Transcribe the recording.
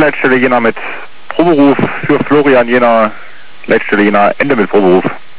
Leitstelle Jena mit Proberuf für Florian Jena, Leitstelle Jena, Ende mit Proberuf.